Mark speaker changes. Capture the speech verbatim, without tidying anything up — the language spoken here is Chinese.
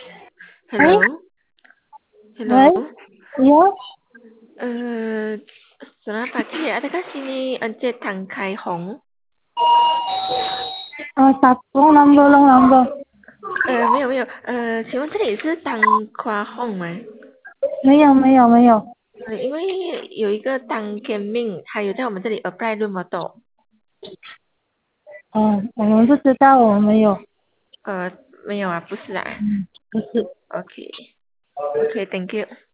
Speaker 1: 喂
Speaker 2: Hello, hello.
Speaker 1: 喂，有
Speaker 2: Eh, selamat pagi. Adakah sini Encik Tang Kai Hong?
Speaker 1: 啊，打 wrong number wrong number，
Speaker 2: 呃，没有没有，呃，请问这里是当夸 Hong 吗？
Speaker 1: 没有没有没有，
Speaker 2: 呃，因为有一个当天命，他有在我们这里 apply room model。
Speaker 1: 哦，我们不知道，我们没有，
Speaker 2: 呃，没有啊，不是啊。
Speaker 1: 嗯，不是。
Speaker 2: OK，OK，Thank you。